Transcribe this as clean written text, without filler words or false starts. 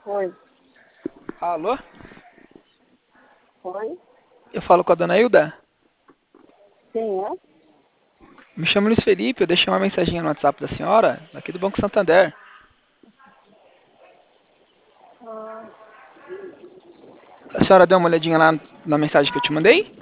Oi, Alô? oi, Eu falo com a dona Hilda? quem é? Me chamo Luiz Felipe, eu deixei uma mensagem no WhatsApp da senhora, aqui do Banco Santander. Ah, A senhora deu uma olhadinha lá na mensagem que eu te mandei?